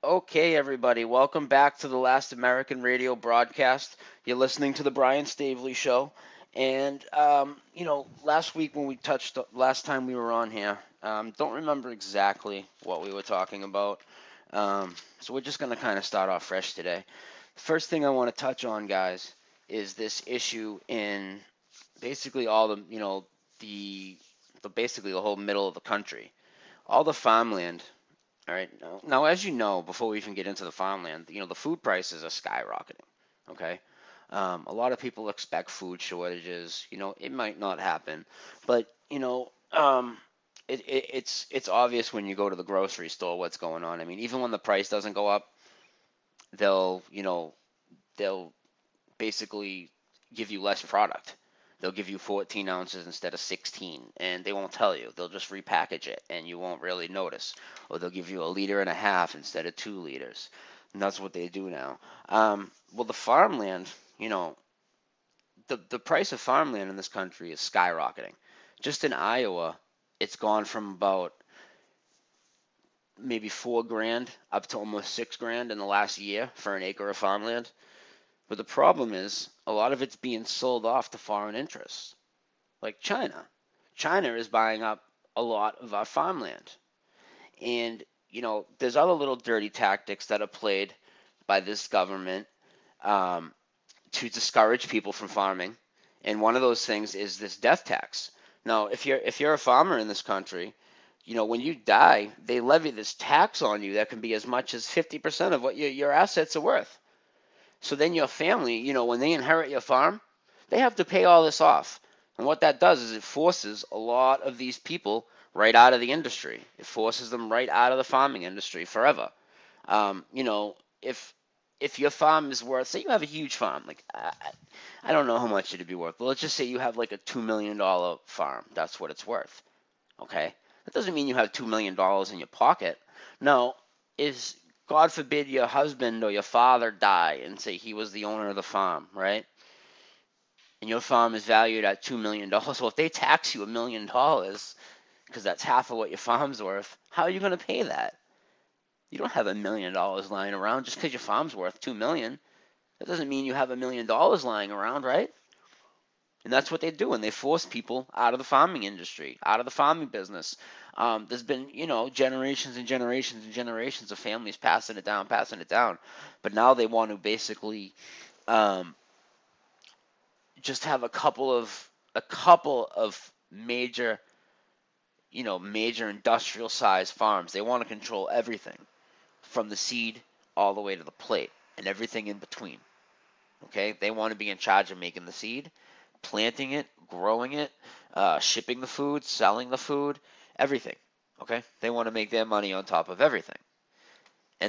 Okay, everybody, welcome back to the Last American Radio broadcast. You're listening to the Brian Stavely Show, and last week when we touched, last time we were on here, don't remember exactly what we were talking about. So we're just gonna kind of start off fresh today. First thing I want to touch on, guys, is this issue in basically all the basically the whole middle of the country, all the farmland. All right. Now, as you know, before we even get into the farmland, the food prices are skyrocketing. Okay. A lot of people expect food shortages. It might not happen, but it's obvious when you go to the grocery store what's going on. I mean, even when the price doesn't go up, they'll basically give you less product. They'll give you 14 ounces instead of 16, and they won't tell you. They'll just repackage it, and you won't really notice. Or they'll give you a liter and a half instead of 2 liters, and that's what they do now. Well, the farmland, the price of farmland in this country is skyrocketing. Just in Iowa, it's gone from about maybe 4 grand up to almost 6 grand in the last year for an acre of farmland. But the problem is, a lot of it's being sold off to foreign interests, like China. China is buying up a lot of our farmland. And, there's other little dirty tactics that are played by this government um, to discourage people from farming. And one of those things is this death tax. Now, if you're a farmer in this country, when you die, they levy this tax on you that can be as much as 50% of what your assets are worth. So then your family, when they inherit your farm, they have to pay all this off. And what that does is it forces a lot of these people right out of the industry. It forces them right out of the farming industry forever. Um, you know, if if your farm is worth, say you have a huge farm, like I don't know how much it'd be worth, but let's just say you have like a $2 million farm. That's what it's worth. Okay, that doesn't mean you have $2 million in your pocket. No, is God forbid your husband or your father die and say he was the owner of the farm, right? And your farm is valued at $2 million. Well, if they tax you $1 million, because that's half of what your farm's worth, how are you going to pay that? You don't have $1 million lying around just because your farm's worth 2 million. That doesn't mean you have $1 million lying around, right? And that's what they do, and they force people out of the farming industry, out of the farming business. There's been, generations and generations and generations of families passing it down, passing it down. But now they want to basically um, just have a couple of major, major industrial size farms. They want to control everything from the seed all the way to the plate and everything in between. Okay, they want to be in charge of making the seed, planting it, growing it, shipping the food, selling the food, everything. Okay, they want to make their money on top of everything, and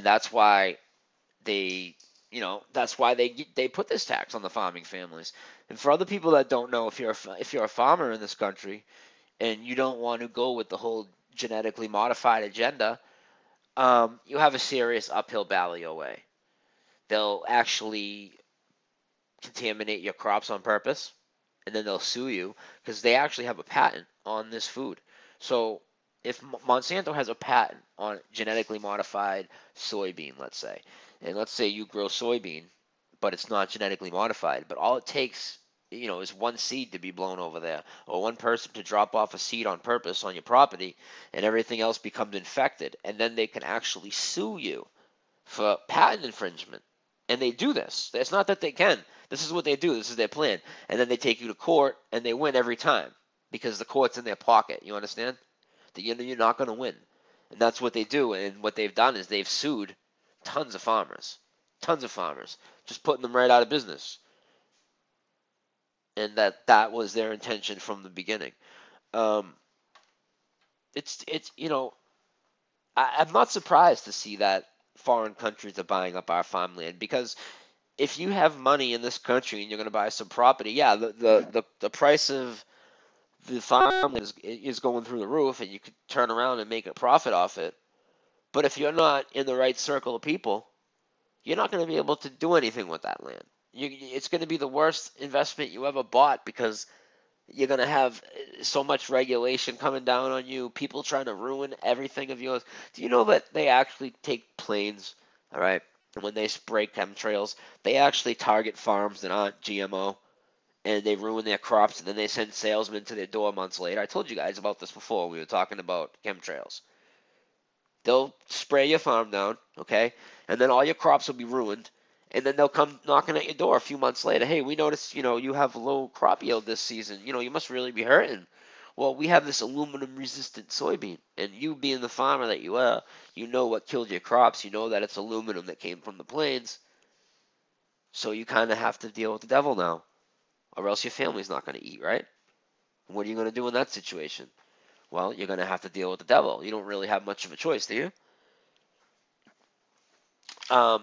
they, that's why they put this tax on the farming families. And for other people that don't know, if you're a farmer in this country and you don't want to go with the whole genetically modified agenda, you have a serious uphill battle your way. They'll actually contaminate your crops on purpose, and then they'll sue you because they actually have a patent on this food. So if Monsanto has a patent on genetically modified soybean, let's say, and let's say you grow soybean, but it's not genetically modified, but all it takes, is one seed to be blown over there, or one person to drop off a seed on purpose on your property, and everything else becomes infected, and then they can actually sue you for patent infringement. And they do this. It's not that they can. This is what they do. This is their plan. And then they take you to court and they win every time because the court's in their pocket. You understand? That you're not going to win. And that's what they do. And what they've done is they've sued tons of farmers. Tons of farmers. Just putting them right out of business. And that was their intention from the beginning. Um, I'm not surprised to see that foreign countries are buying up our farmland because if you have money in this country and you're going to buy some property, yeah, the price of the farmland is going through the roof, and you could turn around and make a profit off it. But if you're not in the right circle of people, you're not going to be able to do anything with that land. It's going to be the worst investment you ever bought because you're going to have so much regulation coming down on you, people trying to ruin everything of yours. Do you know that they actually take planes? All right. And when they spray chemtrails, they actually target farms that aren't GMO, and they ruin their crops, and then they send salesmen to their door months later. I told you guys about this before. We were talking about chemtrails. They'll spray your farm down, okay? And then all your crops will be ruined. And then they'll come knocking at your door a few months later. Hey, we noticed, you have low crop yield this season. You must really be hurting. Well, we have this aluminum resistant soybean. And you being the farmer that you are, you know what killed your crops. You know that it's aluminum that came from the plains. So you kind of have to deal with the devil now, or else your family's not going to eat, right? What are you going to do in that situation? Well, you're going to have to deal with the devil. You don't really have much of a choice, do you? Um,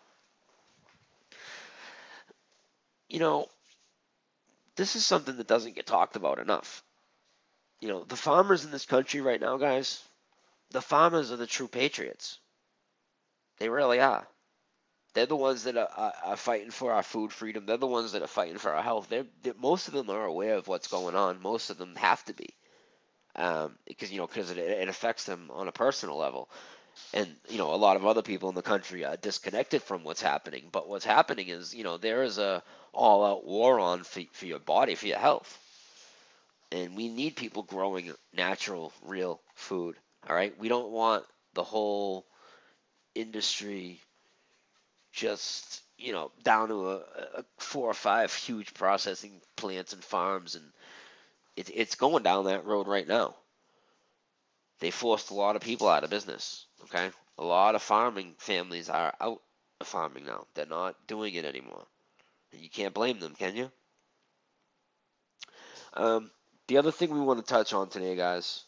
you know, this is something that doesn't get talked about enough. The farmers in this country right now, guys, the farmers are the true patriots. They really are. They're the ones that are fighting for our food freedom. They're the ones that are fighting for our health. Most of them are aware of what's going on. Most of them have to be, because it affects them on a personal level. And a lot of other people in the country are disconnected from what's happening. But what's happening is, there is a all-out war on for your body, for your health. And we need people growing natural, real food. All right, we don't want the whole industry just down to a 4 or 5 huge processing plants and farms, and it's going down that road right now. They forced a lot of people out of business. Okay, a lot of farming families are out of farming now. They're not doing it anymore. And you can't blame them, can you? Um, the other thing we want to touch on today, guys,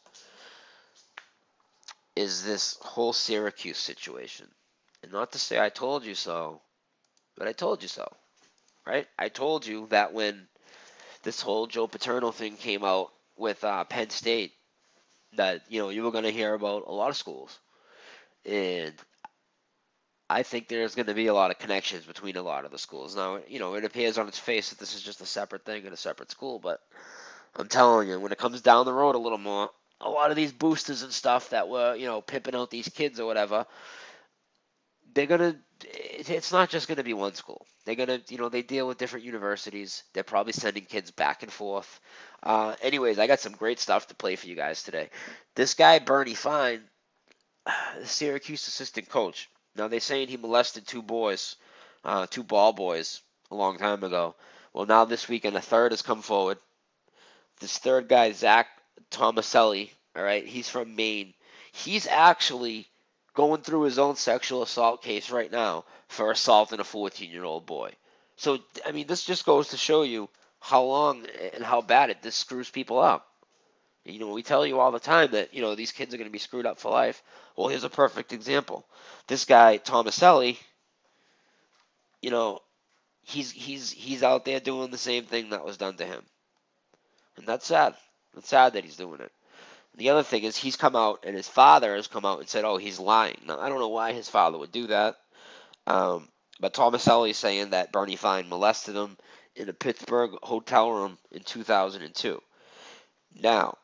is this whole Syracuse situation. And not to say I told you so, but I told you so, right? I told you that when this whole Joe Paterno thing came out with Penn State, that you were going to hear about a lot of schools, and I think there's going to be a lot of connections between a lot of the schools. Now, it appears on its face that this is just a separate thing in a separate school, but I'm telling you, when it comes down the road a little more, a lot of these boosters and stuff that were, pimping out these kids or whatever, they're gonna it's not just gonna be one school. They're gonna they deal with different universities. They're probably sending kids back and forth. Anyways, I got some great stuff to play for you guys today. This guy Bernie Fine, the Syracuse assistant coach. Now they're saying he molested 2 boys, 2 ball boys a long time ago. Well, now this weekend a third has come forward. This third guy, Zach Tomaselli, all right, he's from Maine. He's actually going through his own sexual assault case right now for assaulting a 14-year-old boy. So, I mean, this just goes to show you how long and how bad this screws people up. We tell you all the time that, these kids are going to be screwed up for life. Well, here's a perfect example. This guy, Tomaselli, you know, he's out there doing the same thing that was done to him. And that's sad. It's sad that he's doing it. The other thing is he's come out and his father has come out and said, "Oh, he's lying." Now I don't know why his father would do that, but Tomaselli is saying that Bernie Fine molested him in a Pittsburgh hotel room in 2002. Now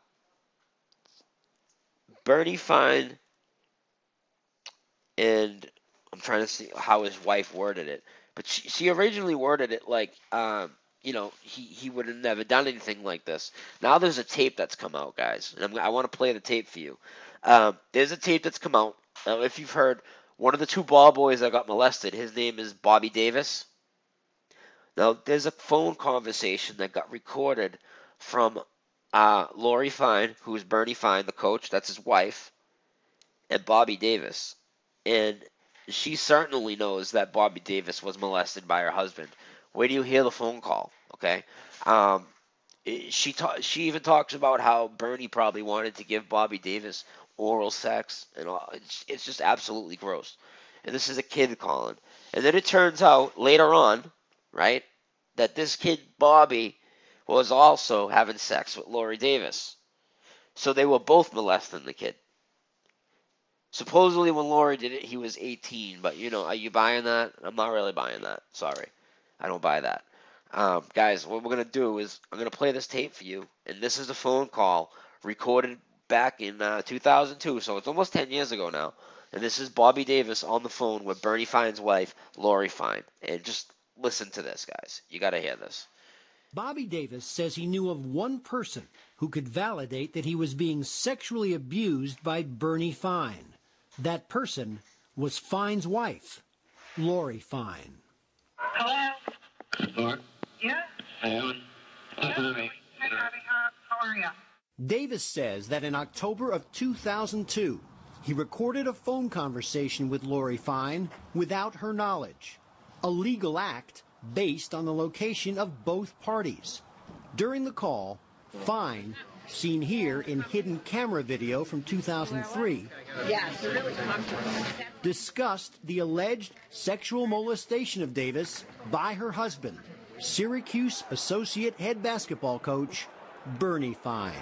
Bernie Fine, and I'm trying to see how his wife worded it, but she originally worded it like, he would have never done anything like this. Now there's a tape that's come out, guys, and I want to play the tape for you. There's a tape that's come out. If you've heard, one of the 2 ball boys that got molested, his name is Bobby Davis. Now there's a phone conversation that got recorded from Lori Fine, who is Bernie Fine, the coach, that's his wife, and Bobby Davis. And she certainly knows that Bobby Davis was molested by her husband. Wait till you hear the phone call, okay? Um, she even talks about how Bernie probably wanted to give Bobby Davis oral sex and all. It's just absolutely gross. And this is a kid calling. And then it turns out later on, right, that this kid Bobby was also having sex with Lori Davis. So they were both molesting the kid. Supposedly when Lori did it, he was 18, but are you buying that? I'm not really buying that. Sorry. I don't buy that. Guys, what we're going to do is I'm going to play this tape for you, and this is a phone call recorded back in 2002, so it's almost 10 years ago now. And this is Bobby Davis on the phone with Bernie Fine's wife, Lori Fine. And just listen to this, guys. You got to hear this. Bobby Davis says he knew of one person who could validate that he was being sexually abused by Bernie Fine. That person was Fine's wife, Lori Fine. Hello? Lord? Yeah? Hello? Hi, Bobby. How are you? Davis says that in October of 2002, he recorded a phone conversation with Lori Fine without her knowledge, a legal act based on the location of both parties. During the call, Fine, seen here in hidden camera video from 2003, discussed the alleged sexual molestation of Davis by her husband, Syracuse associate head basketball coach Bernie Fine.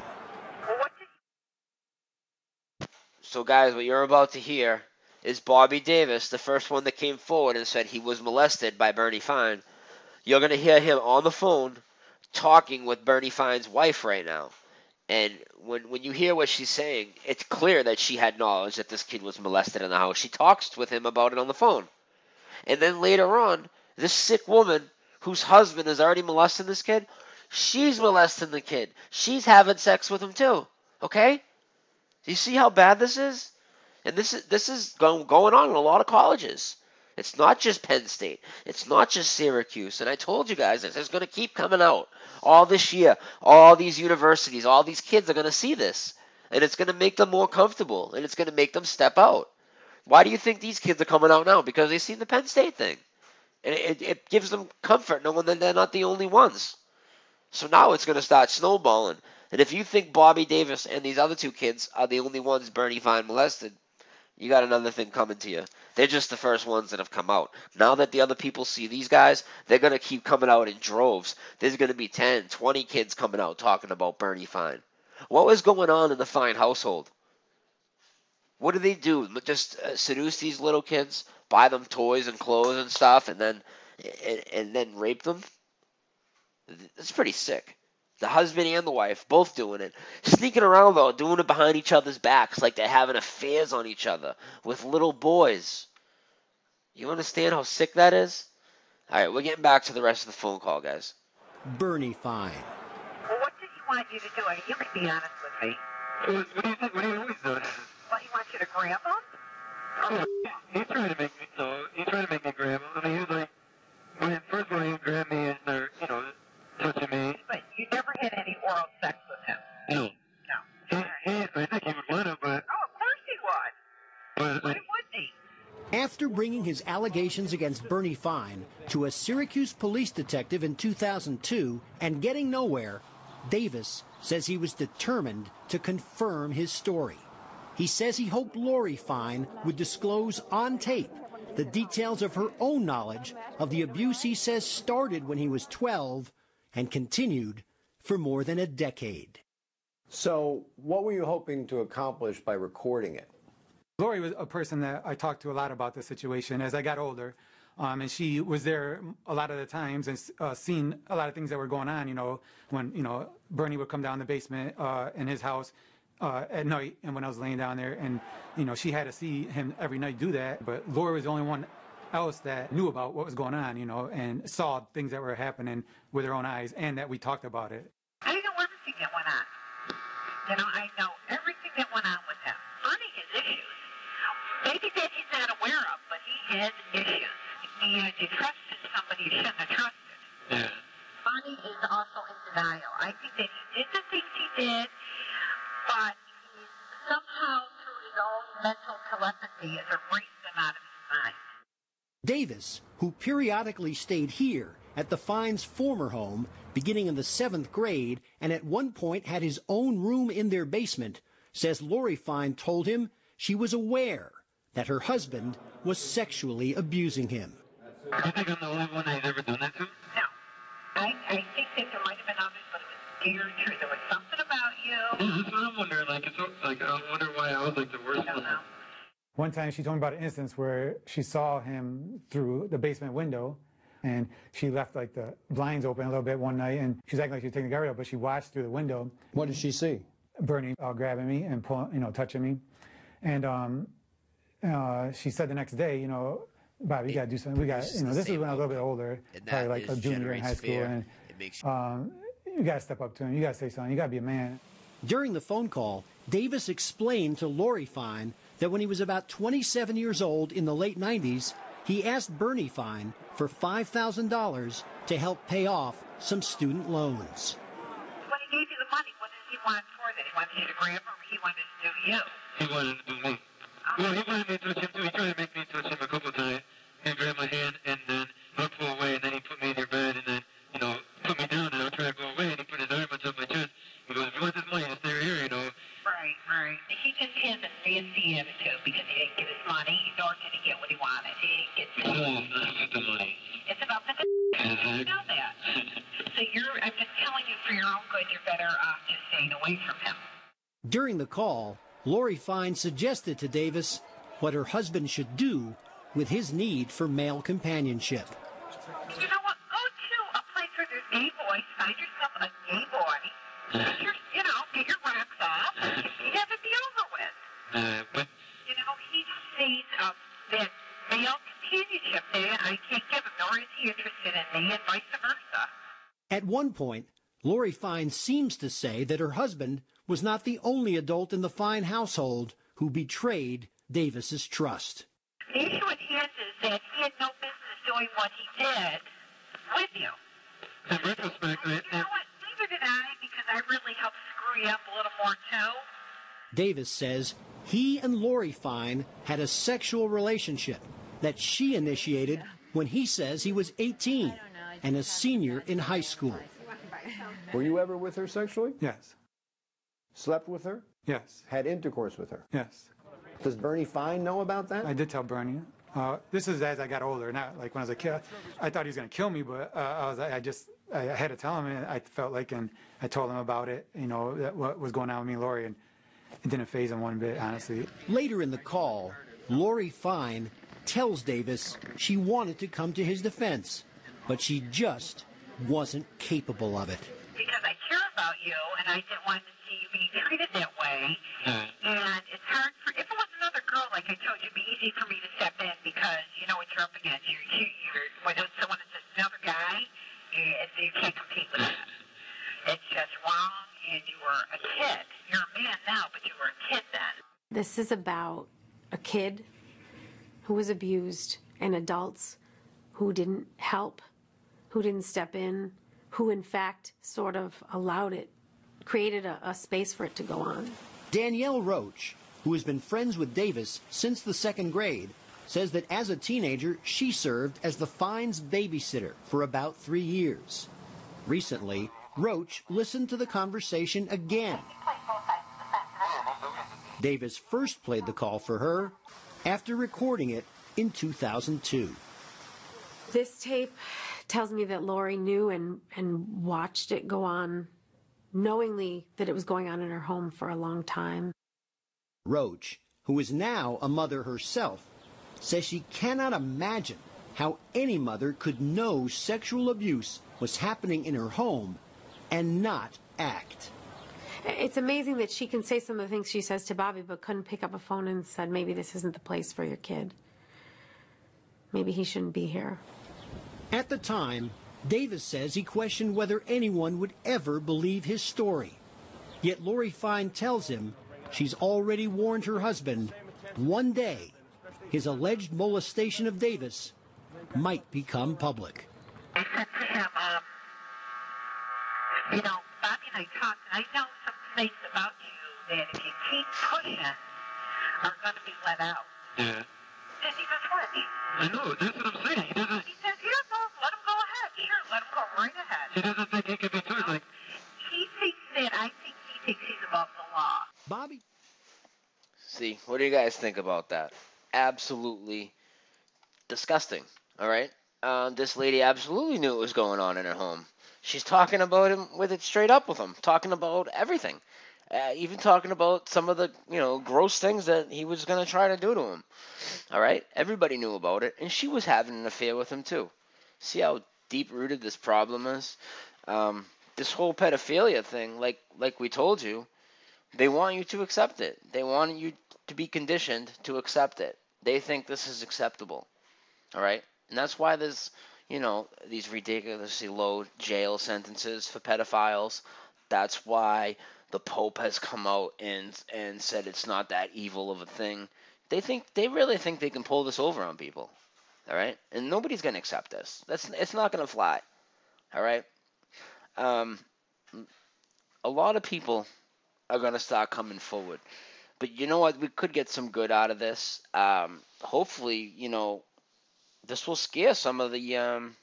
So, guys, what you're about to hear is Bobby Davis, the first one that came forward and said he was molested by Bernie Fine. You're going to hear him on the phone talking with Bernie Fine's wife right now. And when you hear what she's saying, it's clear that she had knowledge that this kid was molested in the house. She talks with him about it on the phone. And then later on, this sick woman whose husband is already molesting this kid, she's molesting the kid. She's having sex with him too. Okay? Do you see how bad this is? And this is going on in a lot of colleges. It's not just Penn State. It's not just Syracuse. And I told you guys this is going to keep coming out all this year. All these universities, all these kids are going to see this. And it's going to make them more comfortable. And it's going to make them step out. Why do you think these kids are coming out now? Because they see the Penn State thing. And it gives them comfort knowing that they're not the only ones. So now it's going to start snowballing. And if you think Bobby Davis and these other two kids are the only ones Bernie Fine molested, you got another thing coming to you. They're just the first ones that have come out. Now that the other people see these guys, they're going to keep coming out in droves. There's going to be 10, 20 kids coming out talking about Bernie Fine. What was going on in the Fine household? What do they do? Just seduce these little kids, buy them toys and clothes and stuff, and then rape them? It's pretty sick. The husband and the wife both doing it. Sneaking around, though, doing it behind each other's backs like they're having affairs on each other with little boys. You understand how sick that is? All right, we're getting back to the rest of the phone call, guys. Bernie Fine. Well, what does he want you to do? I mean, you can be honest with me. What do you think? What do you always do? What, he wants you to grab him? Oh, he's trying to make me, he's trying to make me grab him. I mean, he was like, first of all, he would grab me and start, touching me. But you never had any oral sex with him? No. No. I think he would want to, but... Oh, of course he would. Why wouldn't he? After bringing his allegations against Bernie Fine to a Syracuse police detective in 2002 and getting nowhere, Davis says he was determined to confirm his story. He says he hoped Lori Fine would disclose on tape the details of her own knowledge of the abuse he says started when he was 12 and continued for more than a decade. So what were you hoping to accomplish by recording it? Lori was a person that I talked to a lot about the situation as I got older. And she was there a lot of the times and seen a lot of things that were going on, when, Bernie would come down the basement in his house at night, and when I was laying down there, and, she had to see him every night do that. But Lori was the only one else that knew about what was going on, and saw things that were happening with her own eyes, and that we talked about it. I know everything that went on. I know everything that went on with him. Bernie has issues. Maybe that he's not aware of, but he has issues. And you trusted somebody you shouldn't have trusted. Yeah. Bernie is also in denial. I think that he did the things he did, but he somehow, through his own mental telepathy, has erased them out of his mind. Davis, who periodically stayed here at the Fines' former home, beginning in the 7th grade, and at one point had his own room in their basement, says Lori Fine told him she was aware that her husband was sexually abusing him. Do you think I'm the only one that he's ever done that to? No. I think that there might have been others, but it was dear true. There was something about you. Yeah, that's what I'm wondering. I wonder why I was the worst I don't one. know. One time she told me about an instance where she saw him through the basement window, and she left the blinds open a little bit one night, and she was acting like she was taking the garbage out, but she watched through the window. What did she see? Bernie grabbing me and touching me. And she said the next day, Bob, you got to do something. We got, this is when I was a little bit older, probably like a junior in high school, and you got to step up to him. You got to say something. You got to be a man. During the phone call, Davis explained to Lori Fine that when he was about 27 years old in the late 90s, he asked Bernie Fine for $5,000 to help pay off some student loans. When he gave you the money, what did he want for that? He wanted you to grab him, or he wanted to do you? He wanted to do me. Well, he wanted me to touch him too. He tried to make me touch him a couple times and grab my hand and then he'll pull away and then he put me in your bed and then, put me down and I'll try to go away and he put his arm on top of my chest. He goes, if you want this money, just stay here, Right. He just has a nasty attitude because he didn't get his money, nor did he get what he wanted. He didn't get No, it's not about the money. It's about the you know that. So I'm just telling you for your own good, you're better off just staying away from him. During the call, Lori Fine suggested to Davis what her husband should do with his need for male companionship. You know what? Go to a place where there's gay boys. Find yourself a gay boy. Get your rocks off and have it be over with. But He sees that male companionship that I can't give him, nor is he interested in me, and vice versa. At one point, Lori Fine seems to say that her husband was not the only adult in the Fine household who betrayed Davis's trust. The issue at hand is that he had no business doing what he did with you. in retrospect, You know what? Neither did I, because I really helped screw you up a little more, too. Davis says he and Lori Fine had a sexual relationship that she initiated when he says he was 18 and a senior in high school. Were you ever with her sexually? Yes. Slept with her? Yes. Had intercourse with her? Yes. Does Bernie Fine know about that? I did tell Bernie. This is as I got older, not like when I was a kid. I thought he was going to kill me, but I had to tell him, and I felt like, and I told him about it, what was going on with me and Lori, and it didn't faze him one bit, honestly. Later in the call, Lori Fine tells Davis she wanted to come to his defense, but she just wasn't capable of it. Because I care about you, and I didn't want to see you being treated that way. And it's hard for, if it was another girl, like I told you, it'd be easy for me to step in because you know what you're up against. When it's just another guy, you can't compete with that. It's just wrong, and you were a kid. You're a man now, but you were a kid then. This is about a kid who was abused and adults who didn't help, who didn't step in, who in fact sort of allowed it, created a space for it to go on. Danielle Roach, who has been friends with Davis since the second grade, says that as a teenager, she served as the Fines' babysitter for about 3 years. Recently, Roach listened to the conversation again. Davis first played the call for her after recording it in 2002. This tape tells me that Lori knew and watched it go on, knowingly that it was going on in her home for a long time. Roach, who is now a mother herself, says she cannot imagine how any mother could know sexual abuse was happening in her home and not act. It's amazing that she can say some of the things she says to Bobby, but couldn't pick up a phone and said, maybe this isn't the place for your kid. Maybe he shouldn't be here. At the time, Davis says he questioned whether anyone would ever believe his story. Yet Lori Fine tells him she's already warned her husband one day his alleged molestation of Davis might become public. I said to him, Bobby and I talked, and I know some things about you that if you keep pushing are going to be let out. yeah. And he just went. I know, that's what I'm saying. He says, yeah, no, let him go ahead. Sure, let him go right ahead. He doesn't think he can be touched. Like, He thinks that, I think he thinks he's above the law. Bobby? See, what do you guys think about that? Absolutely disgusting, all right? This lady absolutely knew what was going on in her home. She's talking about him with it straight up with him, talking about everything. Even talking about some of the, gross things that he was going to try to do to him. All right? Everybody knew about it, and she was having an affair with him too. See how deep-rooted this problem is? This whole pedophilia thing, like we told you, they want you to accept it. They want you to be conditioned to accept it. They think this is acceptable. All right? And that's why there's, these ridiculously low jail sentences for pedophiles. That's why the Pope has come out and said it's not that evil of a thing. They really think they can pull this over on people. All right? And nobody's going to accept this. It's not going to fly. All right? A lot of people are going to start coming forward. But you know what? We could get some good out of this. Hopefully, this will scare some of these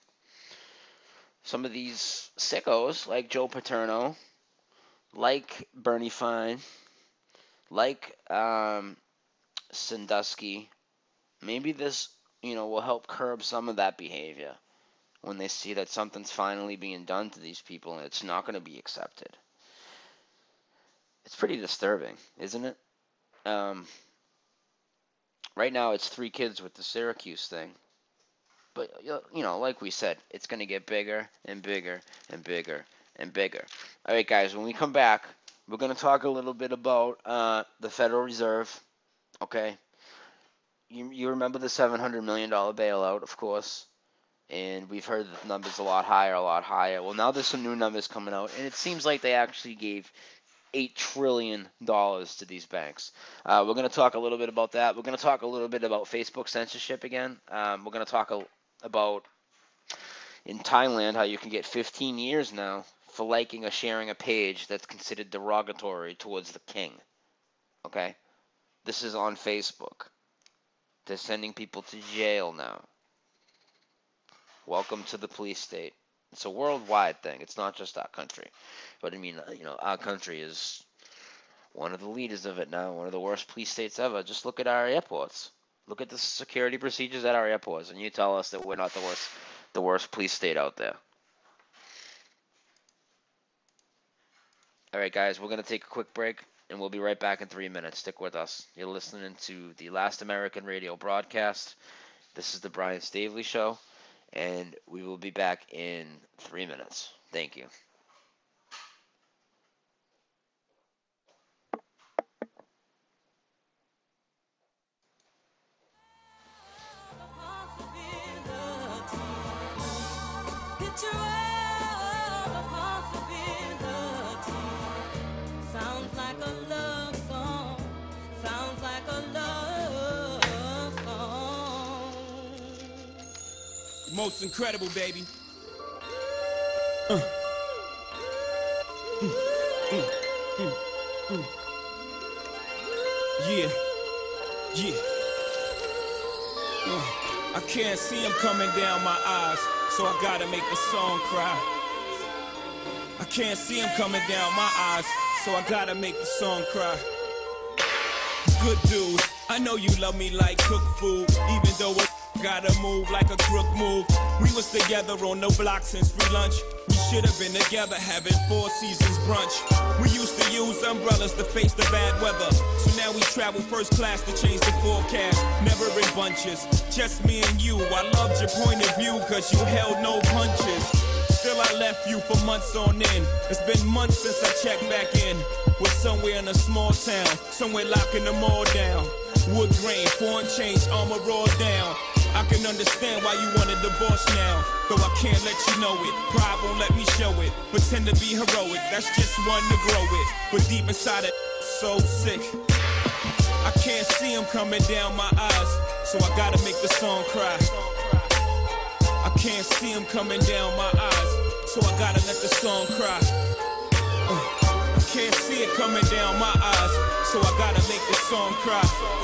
sickos like Joe Paterno, like Bernie Fine, like Sandusky. Maybe this, will help curb some of that behavior when they see that something's finally being done to these people and it's not going to be accepted. It's pretty disturbing, isn't it? Right now it's 3 kids with the Syracuse thing. But, like we said, it's going to get bigger and bigger and bigger and bigger. All right, guys, when we come back, we're going to talk a little bit about the Federal Reserve, okay? You remember the $700 million bailout, of course, and we've heard the numbers a lot higher. Well, now there's some new numbers coming out, and it seems like they actually gave $8 trillion to these banks. We're going to talk a little bit about that. We're going to talk a little bit about Facebook censorship again. We're going to talk about in Thailand how you can get 15 years now for liking or sharing a page that's considered derogatory towards the king. Okay? This is on Facebook. They're sending people to jail now. Welcome to the police state. It's a worldwide thing. It's not just our country. But I mean, our country is one of the leaders of it now, one of the worst police states ever. Just look at our airports. Look at the security procedures at our airports, and you tell us that we're not the worst police state out there. All right, guys, we're going to take a quick break, and we'll be right back in 3 minutes. Stick with us. You're listening to the Last American Radio broadcast. This is the Brian Stavely Show, and we will be back in 3 minutes. Thank you. Most incredible, baby. Yeah. I can't see him coming down my eyes, so I gotta make the song cry. I can't see him coming down my eyes, so I gotta make the song cry. Good dude, I know you love me like cooked food, even though I gotta move like a crook move. We was together on the block since free lunch. We should have been together having 4 seasons brunch. We used to use umbrellas to face the bad weather. So now we travel first class to change the forecast. Never in bunches, just me and you. I loved your point of view cause you held no punches. Still I left you for months on end. It's been months since I checked back in. We're somewhere in a small town, somewhere locking them all down. Wood grain, foreign change, armor all down. I can understand why you want a divorce now, though I can't let you know it. Pride won't let me show it. Pretend to be heroic, that's just one to grow it. But deep inside it, so sick. I can't see him coming down my eyes, so I gotta make the song cry. I can't see him coming down my eyes, so I gotta let the song cry. I can't see it coming down my eyes, so I gotta make the song cry.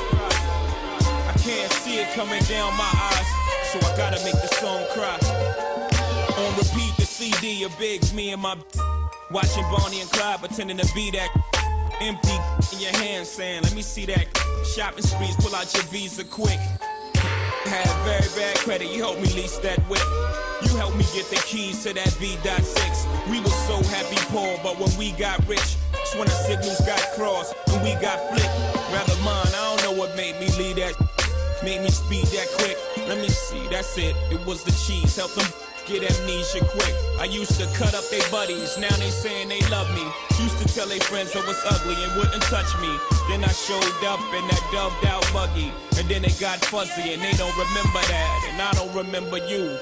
Can't see it coming down my eyes, so I gotta make the song cry. On repeat, the CD of Biggs, me and my watching Bonnie and Clyde, pretending to be that empty in your hand, saying, let me see that. Shopping sprees, pull out your Visa quick. Had very bad credit, you helped me lease that whip. You helped me get the keys to that V.6. We were so happy poor, but when we got rich, that's when the signals got crossed and we got flipped. Rather mine, I don't know what made me leave that. Made me speed that quick. Let me see, that's it. It was the cheese. Helped them get amnesia quick. I used to cut up their buddies, now they saying they love me. Used to tell their friends I was ugly and wouldn't touch me. Then I showed up in that dubbed out buggy, and then they got fuzzy and they don't remember that, and I don't remember you.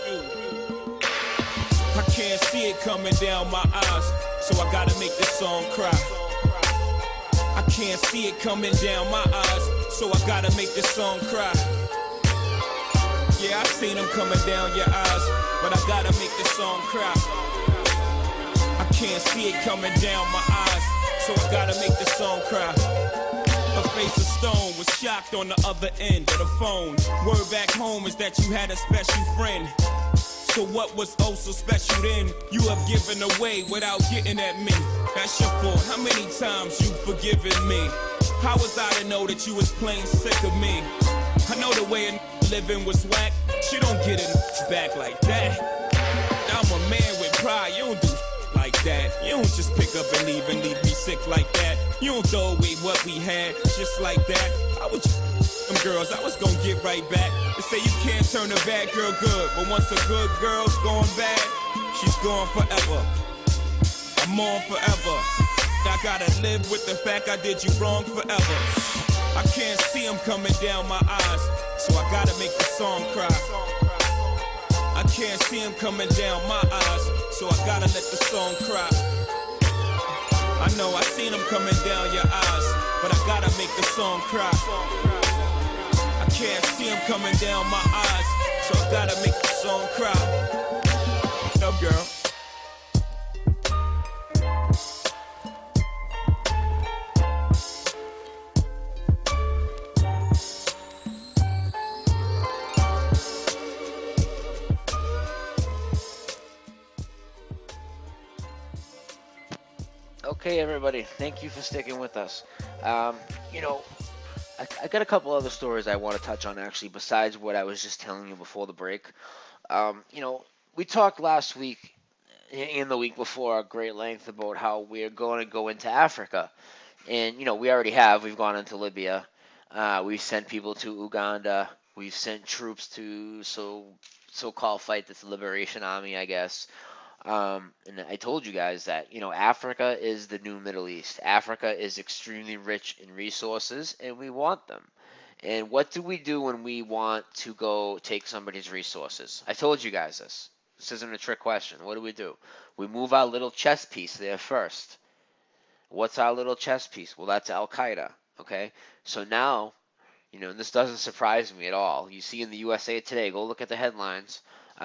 I can't see it coming down my eyes, so I gotta make this song cry. I can't see it coming down my eyes, so I gotta make this song cry. Yeah, I seen them coming down your eyes, but I gotta make this song cry. I can't see it coming down my eyes, so I gotta make this song cry. Her face of stone was shocked on the other end of the phone. Word back home is that you had a special friend. So what was oh so special then? You have given away without getting at me. That's your fault. How many times you forgiven me? How was I to know that you was plain sick of me? I know the way of living was whack. You don't get it back like that. I'm a man with pride. You don't do like that. You don't just pick up and leave me sick like that. You don't throw away what we had just like that. I was them girls, I was gonna get right back. They say you can't turn a bad girl good, but once a good girl's gone bad, she's gone forever. I'm on forever. I gotta live with the fact I did you wrong forever. I can't see them coming down my eyes, so I gotta make the song cry. I can't see them coming down my eyes, so I gotta let the song cry. I know I seen them coming down your eyes, but I gotta make the song cry. I can't see them coming down my eyes, so I gotta make the song cry. What's up, girl? Okay, everybody, thank you for sticking with us. You know, I got a couple other stories I want to touch on, actually, besides what I was just telling you before the break. You know, we talked last week and the week before at great length about how we're going to go into Africa. And, you know, we already have. We've gone into Libya. We've sent people to Uganda. We've sent troops to so-called fight the Liberation Army, I guess. And I told you guys that, you know, Africa is the new Middle East. Africa is extremely rich in resources, and we want them. And what do we do when we want to go take somebody's resources? I told you guys this. This isn't a trick question. What do? We move our little chess piece there first. What's our little chess piece? Well, that's Al-Qaeda, okay? So now, you know, and this doesn't surprise me at all. You see in the USA Today, go look at the headlines.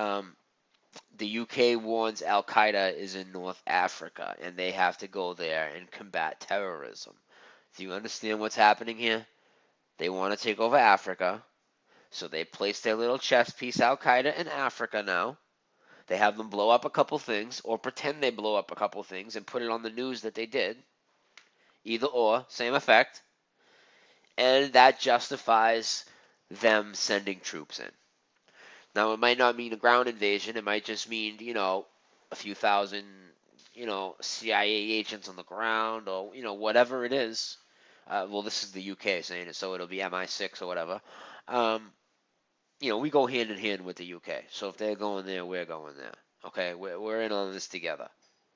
The UK warns Al-Qaeda is in North Africa, and they have to go there and combat terrorism. Do you understand what's happening here? They want to take over Africa, so they place their little chess piece, Al-Qaeda, in Africa now. They have them blow up a couple things, or pretend they blow up a couple things, and put it on the news that they did. Either or, same effect. And that justifies them sending troops in. Now, it might not mean a ground invasion. It might just mean, you know, a few thousand, you know, CIA agents on the ground, or, you know, whatever it is. Well, this is the UK saying it, so it'll be MI6 or whatever. You know, we go hand in hand with the UK. So if they're going there, we're going there. Okay, we're in on this together.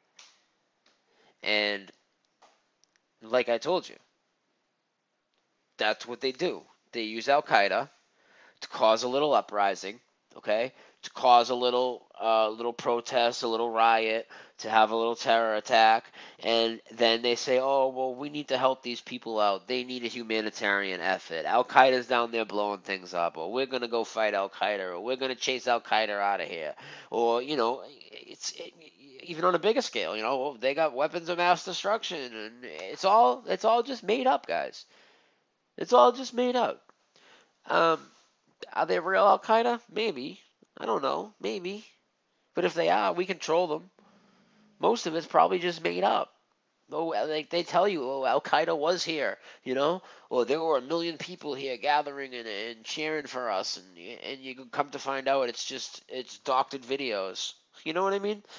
And like I told you, that's what they do. They use Al-Qaeda to cause a little uprising, okay, to cause a little protest, a little riot, to have a little terror attack, and then they say, oh, well, we need to help these people out. They need a humanitarian effort. Al-Qaeda's down there blowing things up, or we're going to go fight Al-Qaeda, or we're going to chase Al-Qaeda out of here. Or, you know, even on a bigger scale, you know, they got weapons of mass destruction, and it's all just made up, guys. It's all just made up. Are they real Al-Qaeda? Maybe. I don't know. Maybe. But if they are, we control them. Most of it's probably just made up. Oh, like they tell you, oh, Al-Qaeda was here, you know? Or there were 1 million people here gathering and cheering for us, and you come to find out it's doctored videos. You know what I mean?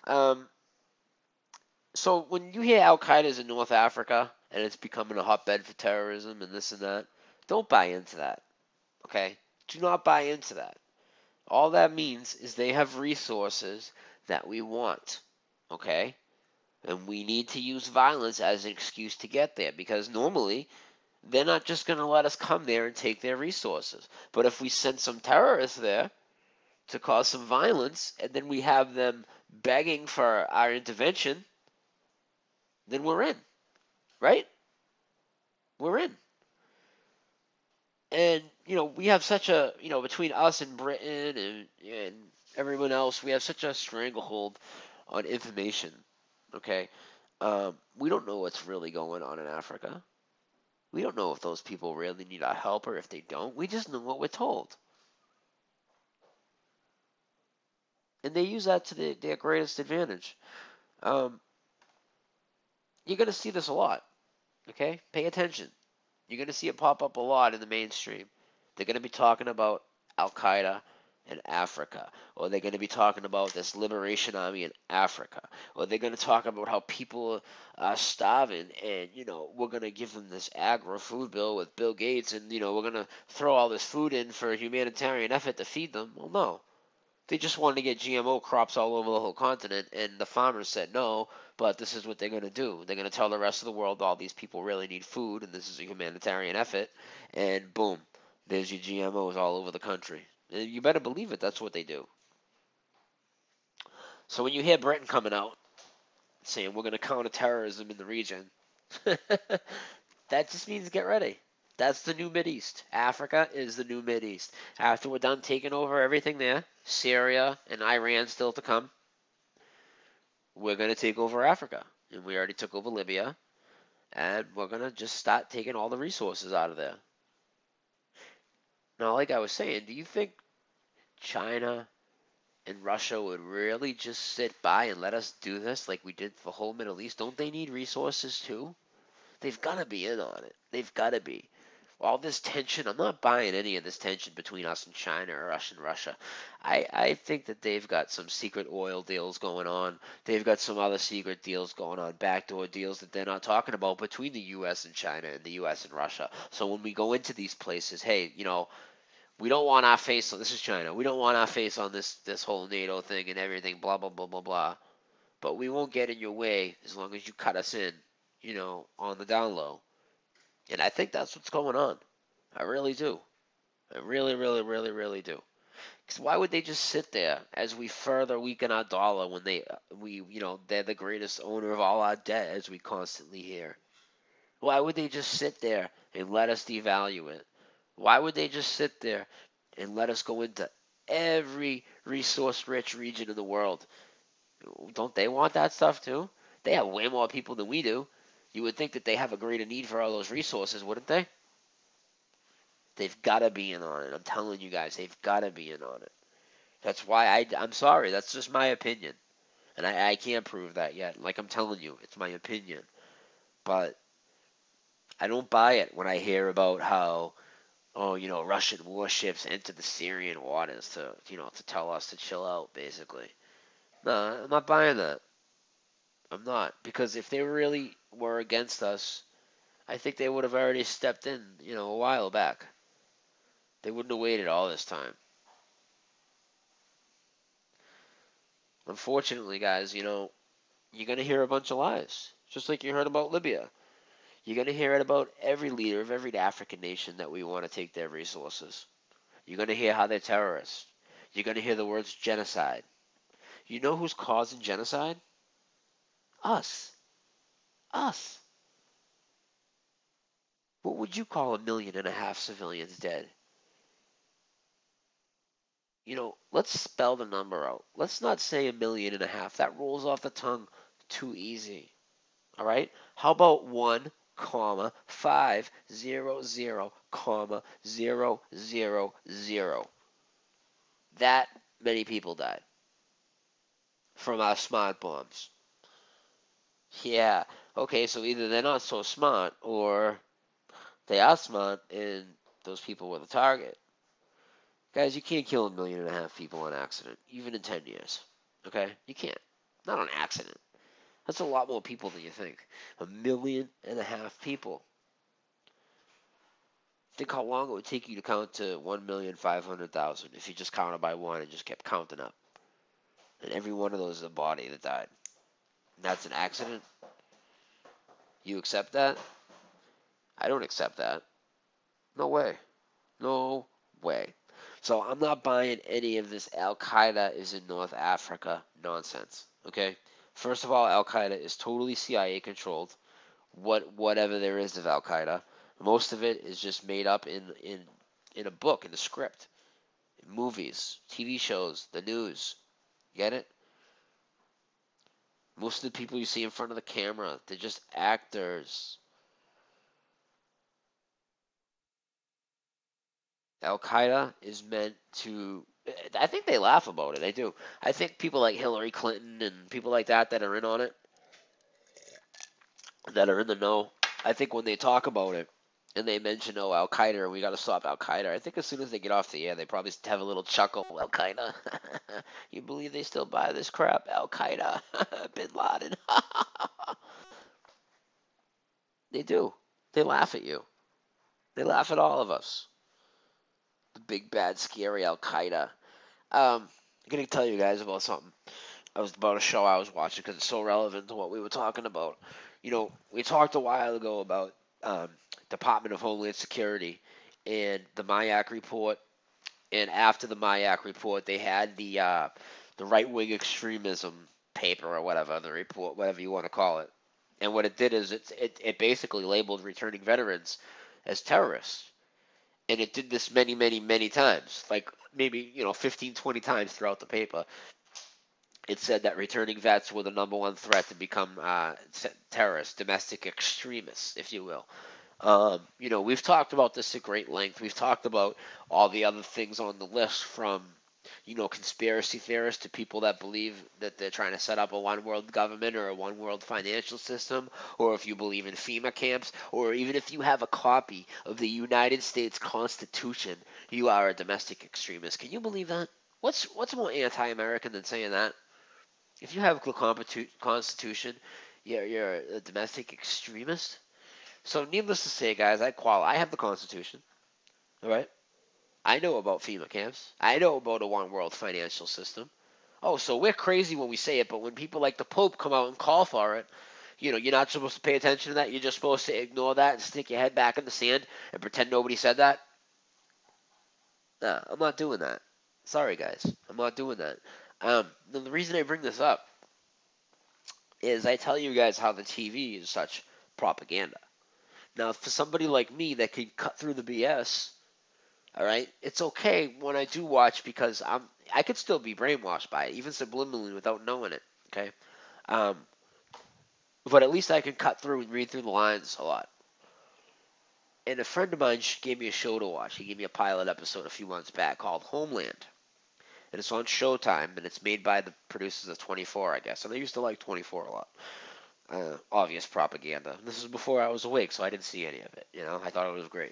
So when you hear Al-Qaeda's in North Africa, and it's becoming a hotbed for terrorism and this and that, don't buy into that, okay? Do not buy into that, All that means is they have resources that we want, okay? And we need to use violence as an excuse to get there because normally they're not just going to let us come there and take their resources. But if we send some terrorists there to cause some violence and then we have them begging for our intervention, then we're in, right? We're in. And, we have such a, between us and Britain and everyone else, we have such a stranglehold on information, okay? We don't know what's really going on in Africa. We don't know if those people really need our help or if they don't. We just know what we're told. And they use that to their greatest advantage. You're going to see this a lot, okay? Pay attention. You're going to see it pop up a lot in the mainstream. They're going to be talking about Al-Qaeda in Africa, or they're going to be talking about this liberation army in Africa, or they're going to talk about how people are starving and, we're going to give them this agro-food bill with Bill Gates and, we're going to throw all this food in for a humanitarian effort to feed them. Well, no. They just wanted to get GMO crops all over the whole continent, and the farmers said no, but this is what they're going to do. They're going to tell the rest of the world all these people really need food, and this is a humanitarian effort, and boom, there's your GMOs all over the country. And you better believe it, that's what they do. So when you hear Britain coming out saying we're going to counter terrorism in the region, that just means get ready. That's the new Mideast. Africa is the new Mideast. After we're done taking over everything there, Syria and Iran still to come, we're going to take over Africa. And we already took over Libya. And we're going to just start taking all the resources out of there. Now, like I was saying, do you think China and Russia would really just sit by and let us do this like we did for the whole Middle East? Don't they need resources too? They've got to be in on it. They've got to be. All this tension, I'm not buying any of this tension between us and China or us and Russia. I think that they've got some secret oil deals going on. They've got some other secret deals going on, backdoor deals that they're not talking about between the U.S. and China and the U.S. and Russia. So when we go into these places, hey, we don't want our face on, this is China, we don't want our face on this whole NATO thing and everything, blah, blah, blah, blah, blah. But we won't get in your way as long as you cut us in, on the down low. And I think that's what's going on. I really do. I really, really, really, really do. Because why would they just sit there as we further weaken our dollar when they're the greatest owner of all our debt, as we constantly hear? Why would they just sit there and let us devalue it? Why would they just sit there and let us go into every resource-rich region in the world? Don't they want that stuff too? They have way more people than we do. You would think that they have a greater need for all those resources, wouldn't they? They've got to be in on it. I'm telling you guys, they've got to be in on it. That's why I'm sorry. That's just my opinion. And I can't prove that yet. Like I'm telling you, it's my opinion. But I don't buy it when I hear about how, Russian warships entered the Syrian waters to tell us to chill out, basically. No, I'm not buying that. I'm not. Because if they really were against us, I think they would have already stepped in, a while back. They wouldn't have waited all this time. Unfortunately, guys, you're going to hear a bunch of lies. Just like you heard about Libya. You're going to hear it about every leader of every African nation that we want to take their resources. You're going to hear how they're terrorists. You're going to hear the words genocide. You know who's causing genocide? Us. Us. What would you call 1.5 million civilians dead? Let's spell the number out. Let's not say 1.5 million. That rolls off the tongue too easy. All right? How about 1,500,000. That many people died from our smart bombs. Yeah. Okay, so either they're not so smart or they are smart and those people were the target. Guys, you can't kill 1.5 million people on accident, even in 10 years. Okay? You can't. Not on accident. That's a lot more people than you think. 1.5 million people. Think how long it would take you to count to 1,500,000 if you just counted by one and just kept counting up. And every one of those is a body that died. And that's an accident? You accept that? I don't accept that. No way. No way. So I'm not buying any of this Al Qaeda is in North Africa nonsense. Okay? First of all, Al Qaeda is totally CIA controlled. Whatever there is of Al Qaeda, most of it is just made up in a book, in a script, in movies, TV shows, the news. Get it? Most of the people you see in front of the camera, they're just actors. Al Qaeda is meant to. I think they laugh about it. They do. I think people like Hillary Clinton and people like that that are in on it, that are in the know, I think when they talk about it and they mention, oh, Al Qaeda, and we got to stop Al Qaeda, I think as soon as they get off the air, they probably have a little chuckle. Al Qaeda, you believe they still buy this crap? Al Qaeda, Bin Laden. They do. They laugh at you. They laugh at all of us. The big, bad, scary Al Qaeda. I'm going to tell you guys about something. About a show I was watching because it's so relevant to what we were talking about. You know, we talked a while ago about Department of Homeland Security and the Mayak report. And after the Mayak report, they had the right-wing extremism paper or whatever, the report, whatever you want to call it. And what it did is it basically labeled returning veterans as terrorists. And it did this many, many, many times, like maybe, 15, 20 times throughout the paper. It said that returning vets were the number one threat to become terrorists, domestic extremists, if you will. We've talked about this at great length. We've talked about all the other things on the list from, conspiracy theorists to people that believe that they're trying to set up a one-world government or a one-world financial system, or if you believe in FEMA camps, or even if you have a copy of the United States Constitution, you are a domestic extremist. Can you believe that? What's more anti-American than saying that? If you have the Constitution, you're a domestic extremist. So needless to say, guys, I have the Constitution. All right? I know about FEMA camps. I know about a one-world financial system. Oh, so we're crazy when we say it, but when people like the Pope come out and call for it, you're not supposed to pay attention to that. You're just supposed to ignore that and stick your head back in the sand and pretend nobody said that. Nah, I'm not doing that. Sorry, guys. I'm not doing that. The reason I bring this up is I tell you guys how the TV is such propaganda. Now, for somebody like me that can cut through the BS, all right, it's okay when I do watch because I could still be brainwashed by it, even subliminally without knowing it, okay? But at least I can cut through and read through the lines a lot. And a friend of mine gave me a show to watch. He gave me a pilot episode a few months back called Homeland. And it's on Showtime, and it's made by the producers of 24, I guess. And I used to like 24 a lot. Obvious propaganda. This was before I was awake, so I didn't see any of it. I thought it was great.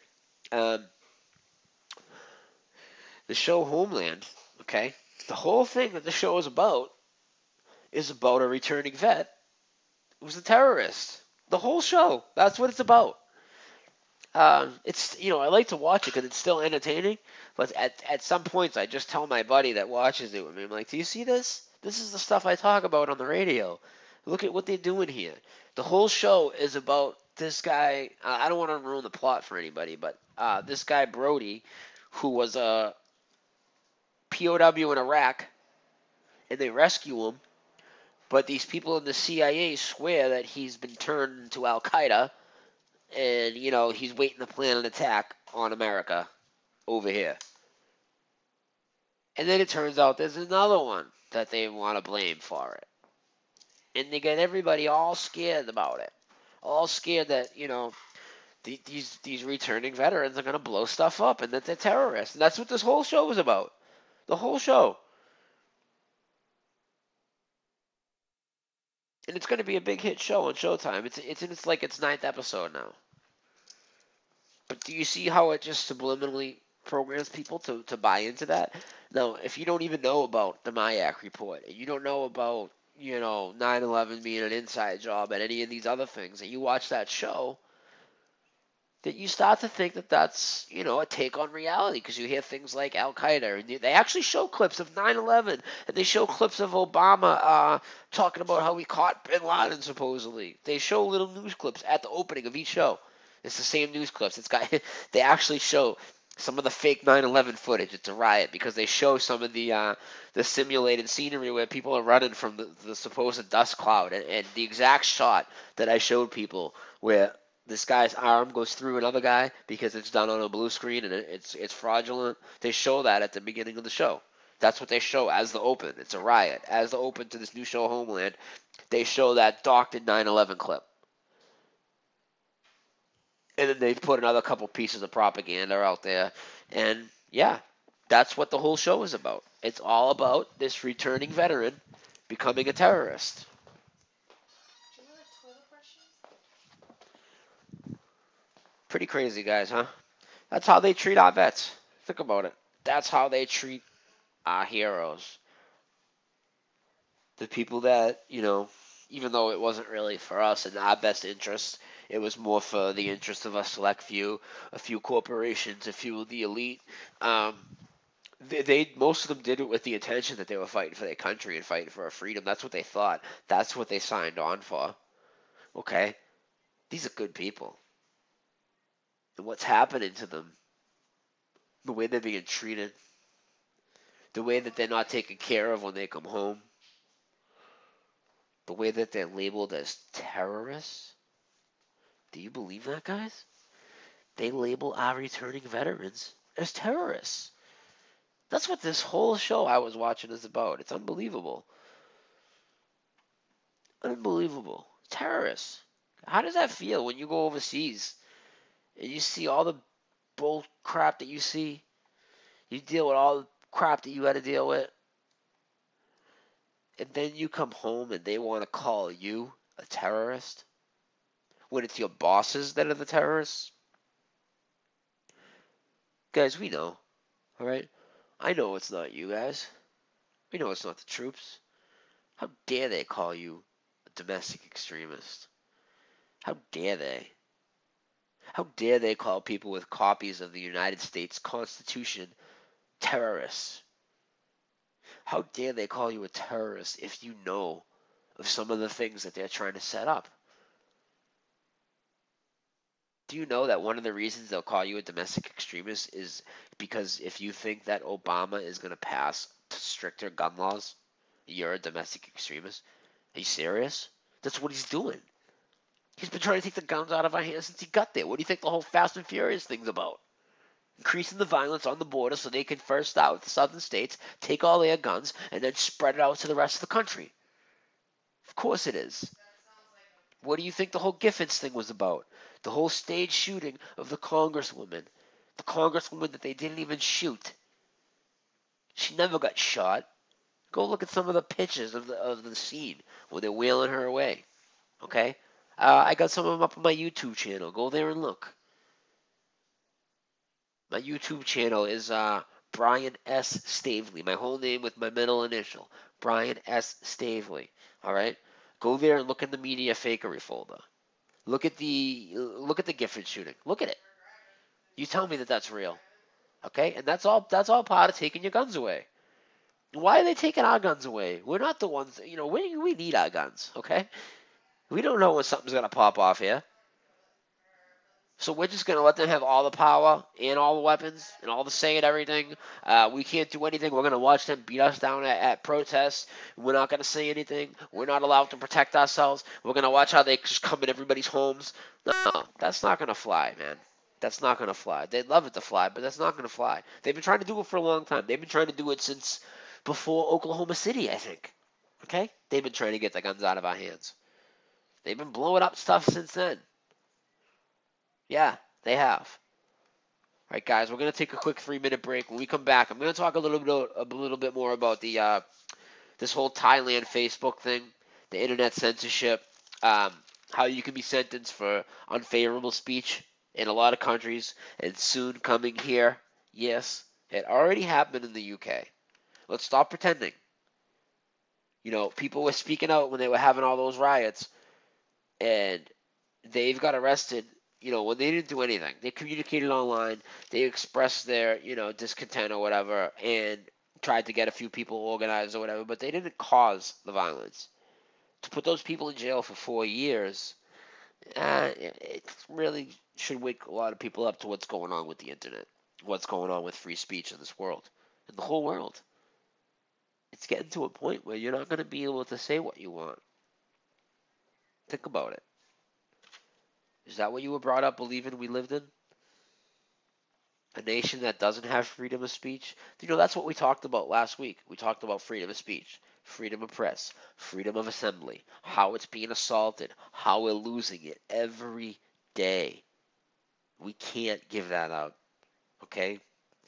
The show Homeland, okay, the whole thing that the show is about a returning vet who's a terrorist. The whole show. That's what it's about. It's I like to watch it because it's still entertaining, but at some points I just tell my buddy that watches it with me, I'm like, do you see this? This is the stuff I talk about on the radio. Look at what they're doing here. The whole show is about this guy. I don't want to ruin the plot for anybody, but this guy Brody, who was a POW in Iraq, and they rescue him, but these people in the CIA swear that he's been turned into Al Qaeda. And, he's waiting to plan an attack on America over here. And then it turns out there's another one that they want to blame for it. And they get everybody all scared about it. All scared that, these returning veterans are going to blow stuff up and that they're terrorists. And that's what this whole show is about. The whole show. And it's going to be a big hit show on Showtime. It's in its ninth episode now. But do you see how it just subliminally programs people to buy into that? Now, if you don't even know about the Mayak report, and you don't know about, 9/11 being an inside job and any of these other things, and you watch that show, that you start to think that that's, a take on reality, because you hear things like Al Qaeda, and they actually show clips of 9/11, and they show clips of Obama talking about how he caught Bin Laden supposedly. They show little news clips at the opening of each show. It's the same news clips. They actually show some of the fake 9/11 footage. It's a riot because they show some of the simulated scenery where people are running from the supposed dust cloud, and the exact shot that I showed people where this guy's arm goes through another guy because it's done on a blue screen and it's fraudulent. They show that at the beginning of the show. That's what they show as the open. It's a riot. As the open to this new show, Homeland, they show that doctored 9/11 clip. And then they put another couple pieces of propaganda out there. And yeah, that's what the whole show is about. It's all about this returning veteran becoming a terrorist. Pretty crazy, guys, huh? That's how they treat our vets. Think about it. That's how they treat our heroes. The people that, even though it wasn't really for us in our best interest, it was more for the interest of a select few, a few corporations, a few of the elite. They most of them did it with the intention that they were fighting for their country and fighting for our freedom. That's what they thought. That's what they signed on for. Okay? These are good people. And what's happening to them, the way they're being treated, the way that they're not taken care of when they come home, the way that they're labeled as terrorists. Do you believe that, guys? They label our returning veterans as terrorists. That's what this whole show I was watching is about. It's unbelievable. Unbelievable. Terrorists. How does that feel when you go overseas and you see all the bull crap that you see? You deal with all the crap that you got to deal with. And then you come home and they want to call you a terrorist? When it's your bosses that are the terrorists? Guys, we know. Alright? I know it's not you guys. We know it's not the troops. How dare they call you a domestic extremist? How dare they? How dare they call people with copies of the United States Constitution terrorists? How dare they call you a terrorist if you know of some of the things that they're trying to set up? Do you know that one of the reasons they'll call you a domestic extremist is because if you think that Obama is going to pass stricter gun laws, you're a domestic extremist? Are you serious? That's what he's doing. He's been trying to take the guns out of our hands since he got there. What do you think the whole Fast and Furious thing's about? Increasing the violence on the border so they can first start with the southern states, take all their guns, and then spread it out to the rest of the country. Of course it is. What do you think the whole Giffords thing was about? The whole stage shooting of the congresswoman. The congresswoman that they didn't even shoot. She never got shot. Go look at some of the pictures of the scene where they're wheeling her away. Okay? I got some of them up on my YouTube channel. Go there and look. My YouTube channel is Brian S. Stavely. My whole name with my middle initial. Brian S. Stavely. Alright? Go there and look in the media fakery folder. Look at the Gifford shooting. Look at it. You tell me that that's real. Okay? And that's all part of taking your guns away. Why are they taking our guns away? We're not the ones, we need our guns, okay? We don't know when something's going to pop off here. So we're just going to let them have all the power and all the weapons and all the say and everything. We can't do anything. We're going to watch them beat us down at protests. We're not going to say anything. We're not allowed to protect ourselves. We're going to watch how they just come in everybody's homes. No, that's not going to fly, man. That's not going to fly. They'd love it to fly, but that's not going to fly. They've been trying to do it for a long time. They've been trying to do it since before Oklahoma City, I think. Okay? They've been trying to get the guns out of our hands. They've been blowing up stuff since then. Yeah, they have. All right, guys, we're going to take a quick 3-minute break. When we come back, I'm going to talk a little bit more about the this whole Thailand Facebook thing, the internet censorship, how you can be sentenced for unfavorable speech in a lot of countries, and soon coming here. Yes, it already happened in the UK. Let's stop pretending. People were speaking out when they were having all those riots, and they've got arrested, when they didn't do anything. They communicated online, they expressed their, discontent or whatever, and tried to get a few people organized or whatever, but they didn't cause the violence. To put those people in jail for 4 years, it really should wake a lot of people up to what's going on with the internet, what's going on with free speech in this world, in the whole world. It's getting to a point where you're not going to be able to say what you want. Think about it. Is that what you were brought up believing we lived in? A nation that doesn't have freedom of speech? That's what we talked about last week. We talked about freedom of speech, freedom of press, freedom of assembly, how it's being assaulted, how we're losing it every day. We can't give that up, okay?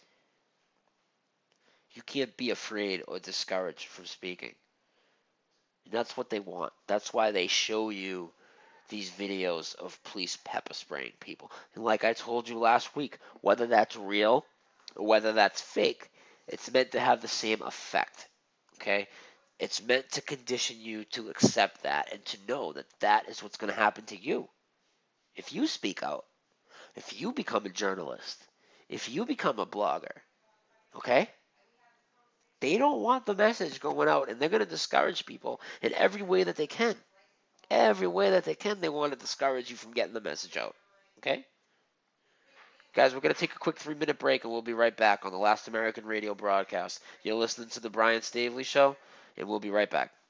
You can't be afraid or discouraged from speaking. And that's what they want. That's why they show you these videos of police pepper spraying people. And like I told you last week, whether that's real or whether that's fake, it's meant to have the same effect, okay? It's meant to condition you to accept that and to know that that is what's going to happen to you. If you speak out, if you become a journalist, if you become a blogger, okay? They don't want the message going out, and they're going to discourage people in every way that they can. Every way that they can, they want to discourage you from getting the message out. Okay? Guys, we're going to take a quick 3-minute break, and we'll be right back on the Last American Radio broadcast. You're listening to The Brian Staveley Show, and we'll be right back.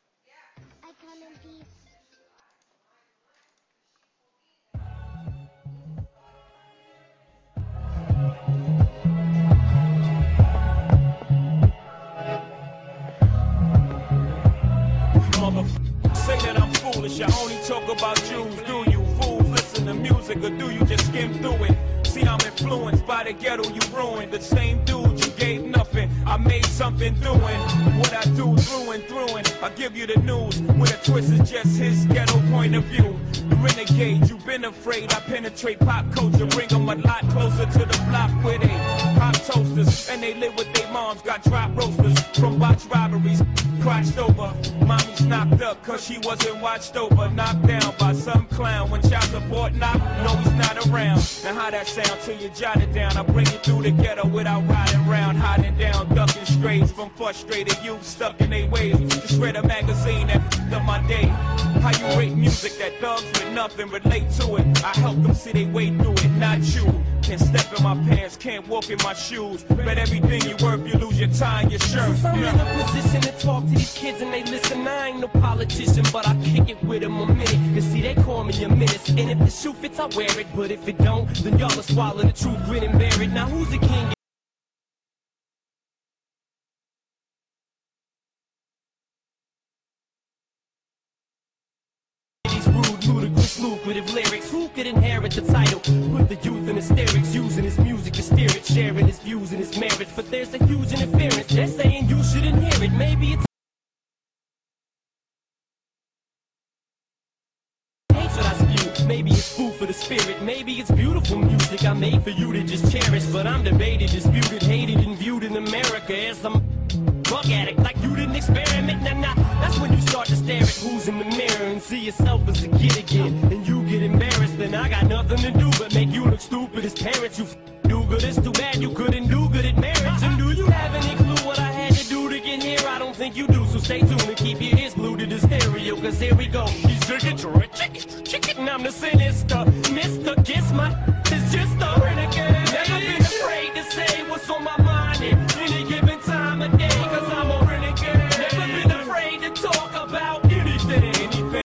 Say that I'm foolish, I only talk about Jews. Do you fools listen to music, or do you just skim through it? See, I'm influenced by the ghetto you ruined. The same dude you gave nothing, I made something doing what I do through and through. And I give you the news with a twist is just his ghetto point of view. The renegade, you've been afraid. I penetrate pop culture, bring them a lot closer to the block where they pop toasters and they live with their moms. Got drop roasters from botch robberies, crotched over. Mommy's knocked up cause she wasn't watched over. Knocked down by some clown when child support knocked. No, he's not around. And how that sound till you jot it down. I bring you through the ghetto without riding around, hiding down, ducking strays from frustrated youth stuck in their ways. Just read a magazine that f***ed up my day. How you rate music that thugs with nothing relate to it? I help them see they way through it, not you. Can't step in my pants, can't walk in my shoes. Bet everything you worth, you lose your tie and your shirt. Since I'm in a position to talk to these kids and they listen, I ain't no politician, but I kick it with them a minute. Cause see, they call me a menace. And if the shoe fits, I wear it. But if it don't, then y'all will swallow the truth, grin and bear it. Now who's the king? Lucrative lyrics, who could inherit the title? Put the youth in hysterics, using his music to steer it, sharing his views and his merits. But there's a huge interference, they're saying you shouldn't hear it. Maybe it's hatred I spew, maybe it's food for the spirit. Maybe it's beautiful music I made for you to just cherish. But I'm debated, disputed, hated, and viewed in America as some drug addict, like you didn't experiment. Nah, that's when you start to stare at who's in the mirror and see yourself as a kid again. And you get embarrassed, then I got nothing to do but make you look stupid as parents. You do good, it's too bad you couldn't do good at marriage. And do you have any clue what I had to do to get here? I don't think you do, so stay tuned and keep your ears glued to the stereo. Cause here we go, he's chicken, and I'm the sinister Mr. Kiss my is just a renegade. Never been afraid to say what's on my mind at any given time of day. Cause I'm a renegade. Never been afraid to talk about anything. Anything.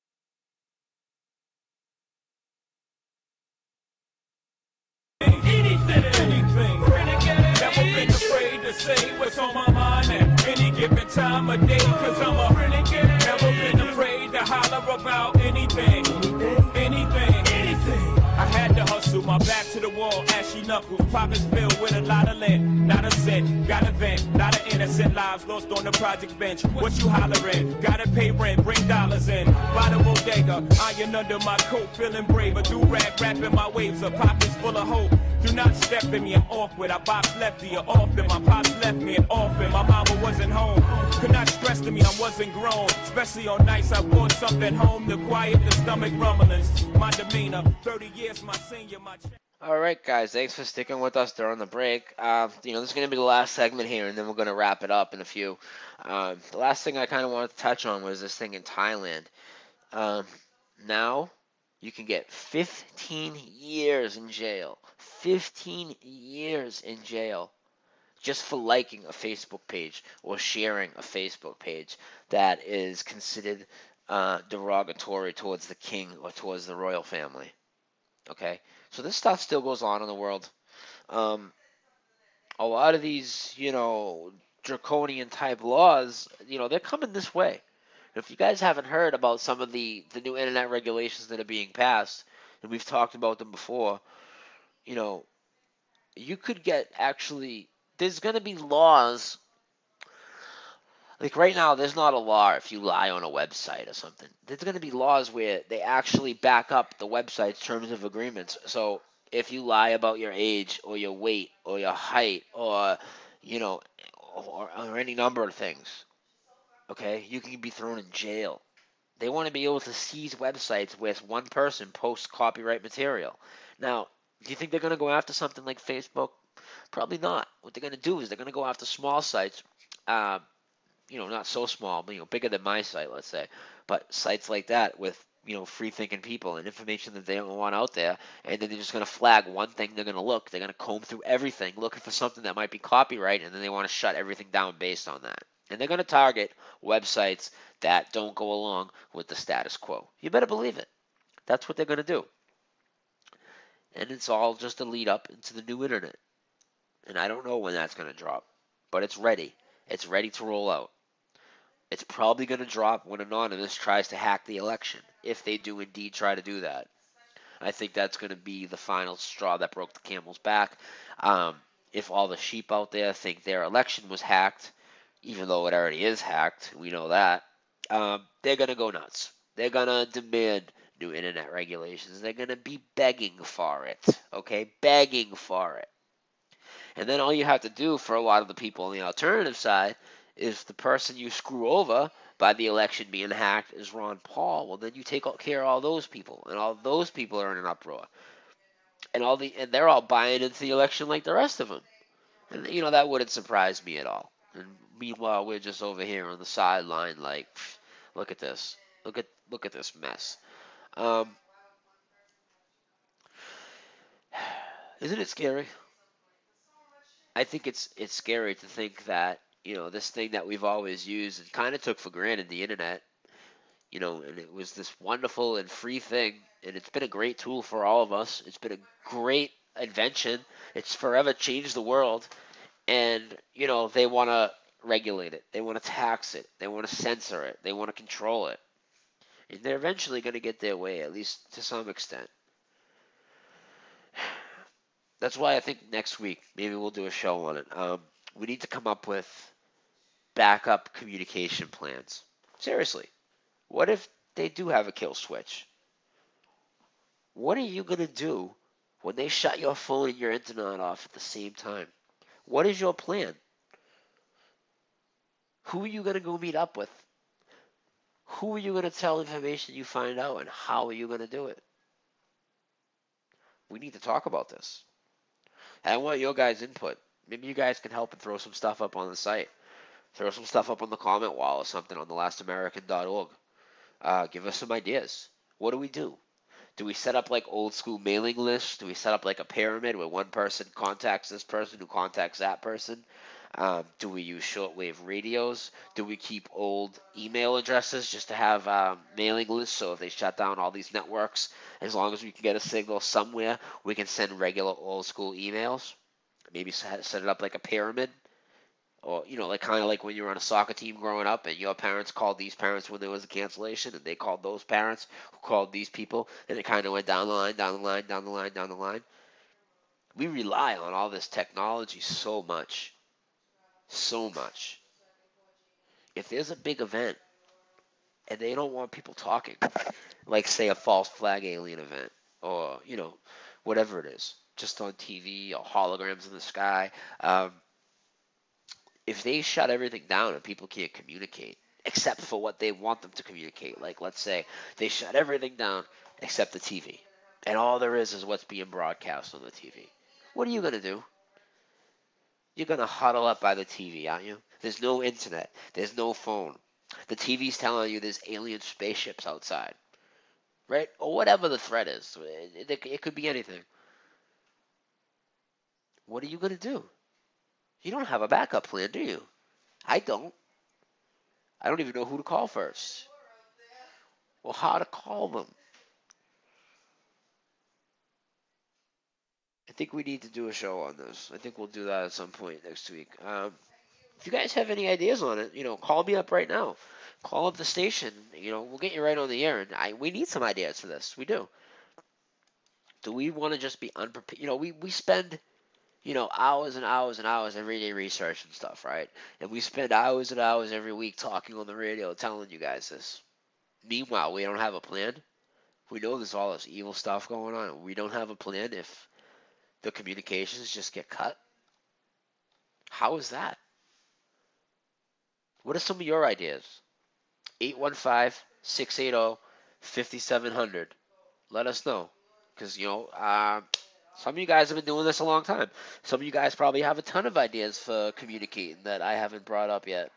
Renegade. Never been afraid to say what's on my mind at any given time of day. Cause I'm a renegade. Never been afraid to holler about anything. Anything. I had to hustle, my back to the wall, ashy knuckles, pockets filled with a lot of lead, not a cent, got a vent, lot of innocent lives lost on the project bench. What you hollering? Gotta pay rent, bring dollars in, by the bodega, iron under my coat, feeling braver, do-rag rapping my waves up, pockets full of hope. Do not step in me, I'm off with, I box lefty, or often, my pops left me an orphan, my mama wasn't home, could not stress rest of me, I wasn't grown. Especially on nights I bought something home to quiet the stomach rumblings. My demeanor, 30 years my senior, my... All right, guys, thanks for sticking with us during the break. This is going to be the last segment here, and then we're going to wrap it up in a few. The last thing I kind of wanted to touch on was this thing in Thailand. Now you can get 15 years in jail. 15 years in jail just for liking a Facebook page or sharing a Facebook page that is considered derogatory towards the king or towards the royal family. Okay? So this stuff still goes on in the world. A lot of these, draconian type laws, they're coming this way. If you guys haven't heard about some of the new internet regulations that are being passed, and we've talked about them before, you could get there's going to be laws. Like right now, there's not a law if you lie on a website or something. There's going to be laws where they actually back up the website's terms of agreements. So if you lie about your age or your weight or your height or, or any number of things, okay, you can be thrown in jail. They want to be able to seize websites where one person posts copyright material. Now, do you think they're going to go after something like Facebook? Probably not. What they're going to do is they're going to go after small sites, not so small, but bigger than my site, let's say, but sites like that with free-thinking people and information that they don't want out there, and then they're just going to flag one thing. They're going to comb through everything, looking for something that might be copyright, and then they want to shut everything down based on that. And they're going to target websites that don't go along with the status quo. You better believe it. That's what they're going to do. And it's all just a lead up into the new internet. And I don't know when that's going to drop, but it's ready. It's ready to roll out. It's probably going to drop when Anonymous tries to hack the election, if they do indeed try to do that. I think that's going to be the final straw that broke the camel's back. If all the sheep out there think their election was hacked, even though it already is hacked, we know that, they're going to go nuts. They're going to demand new internet regulations. They're going to be begging for it, okay? Begging for it. And then all you have to do for a lot of the people on the alternative side is the person you screw over by the election being hacked is Ron Paul. Well, then you take care of all those people, and all those people are in an uproar. And they're all buying into the election like the rest of them. And, that wouldn't surprise me at all. And meanwhile, we're just over here on the sideline like, look at this. Look at this mess. Isn't it scary? I think it's scary to think that, this thing that we've always used and kind of took for granted, the internet, and it was this wonderful and free thing, and it's been a great tool for all of us. It's been a great invention. It's forever changed the world, and, they want to regulate it. They want to tax it. They want to censor it. They want to control it. And they're eventually going to get their way, at least to some extent. That's why I think next week, maybe we'll do a show on it. We need to come up with backup communication plans. Seriously. What if they do have a kill switch? What are you going to do when they shut your phone and your internet off at the same time? What is your plan? Who are you going to go meet up with? Who are you going to tell information you find out, and how are you going to do it? We need to talk about this. I want your guys' input. Maybe you guys can help and throw some stuff up on the site. Throw some stuff up on the comment wall or something on thelastamerican.org. Give us some ideas. What do we do? Do we set up like old school mailing lists? Do we set up like a pyramid where one person contacts this person who contacts that person? Do we use shortwave radios? Do we keep old email addresses just to have mailing lists, so if they shut down all these networks, as long as we can get a signal somewhere, we can send regular old school emails? Maybe set it up like a pyramid, or like kind of like when you were on a soccer team growing up and your parents called these parents when there was a cancellation, and they called those parents who called these people, and it kind of went down the line, down the line, down the line, down the line. We rely on all this technology so much. So much. If there's a big event and they don't want people talking, like say a false flag alien event, or whatever it is, just on TV or holograms in the sky, if they shut everything down and people can't communicate except for what they want them to communicate, like let's say they shut everything down except the TV, and all there is what's being broadcast on the TV, what are you going to do? You're going to huddle up by the TV, aren't you? There's no internet. There's no phone. The TV's telling you there's alien spaceships outside, right? Or whatever the threat is. It could be anything. What are you going to do? You don't have a backup plan, do you? I don't. I don't even know who to call first. Or how to call them. I think we need to do a show on this. I think we'll do that at some point next week. If you guys have any ideas on it, call me up right now. Call up the station. We'll get you right on the air. And we need some ideas for this. We do. Do we want to just be unprepared? We spend, hours and hours and hours every day researching stuff, right? And we spend hours and hours every week talking on the radio telling you guys this. Meanwhile, we don't have a plan. We know there's all this evil stuff going on. We don't have a plan if the communications just get cut. How is that? What are some of your ideas? 815-680-5700. Let us know. Because, some of you guys have been doing this a long time. Some of you guys probably have a ton of ideas for communicating that I haven't brought up yet.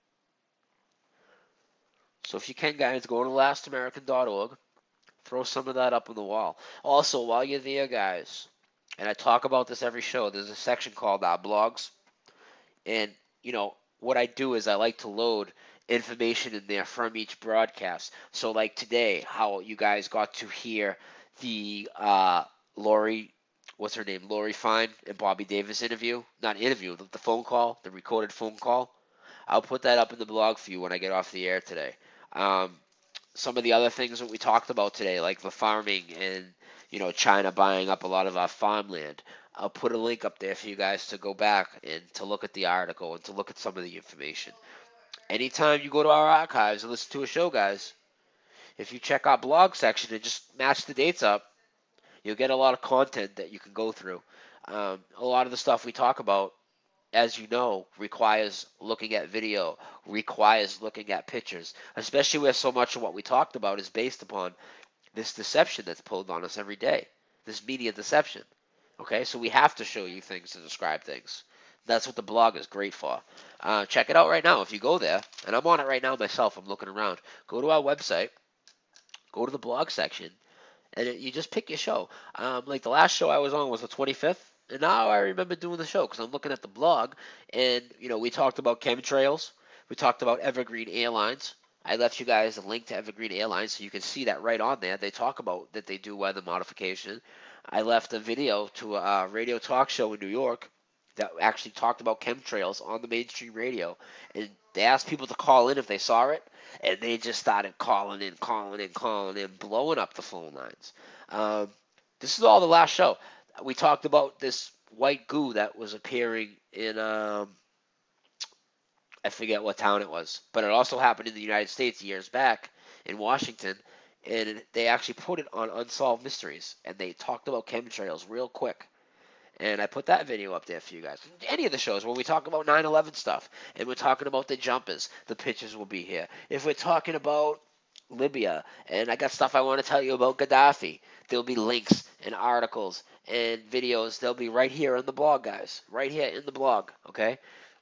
So if you can, guys, go to lastamerican.org. Throw some of that up on the wall. Also, while you're there, guys, and I talk about this every show, there's a section called blogs. And, what I do is I like to load information in there from each broadcast. So like today, how you guys got to hear the Lori Fine and Bobby Davis interview. Not interview, the phone call, the recorded phone call. I'll put that up in the blog for you when I get off the air today. Some of the other things that we talked about today, like the farming and, China buying up a lot of our farmland. I'll put a link up there for you guys to go back and to look at the article and to look at some of the information. Anytime you go to our archives and listen to a show, guys, if you check our blog section and just match the dates up, you'll get a lot of content that you can go through. A lot of the stuff we talk about, as you know, requires looking at video, requires looking at pictures, especially where so much of what we talked about is based upon this deception that's pulled on us every day, this media deception. Okay, so we have to show you things to describe things. That's what the blog is great for. Check it out right now if you go there. And I'm on it right now myself. I'm looking around. Go to our website. Go to the blog section. And you just pick your show. Like the last show I was on was the 25th. And now I remember doing the show because I'm looking at the blog. And, we talked about chemtrails. We talked about Evergreen Airlines. I left you guys a link to Evergreen Airlines so you can see that right on there. They talk about that they do weather modification. I left a video to a radio talk show in New York that actually talked about chemtrails on the mainstream radio. And they asked people to call in if they saw it, and they just started calling in, blowing up the phone lines. This is all the last show. We talked about this white goo that was appearing in, I forget what town it was, but it also happened in the United States years back in Washington. And they actually put it on Unsolved Mysteries, and they talked about chemtrails real quick. And I put that video up there for you guys. Any of the shows, when we talk about 9/11 stuff, and we're talking about the jumpers, the pictures will be here. If we're talking about Libya, and I got stuff I want to tell you about Gaddafi, there'll be links and articles and videos. They'll be right here in the blog, guys. Right here in the blog, okay?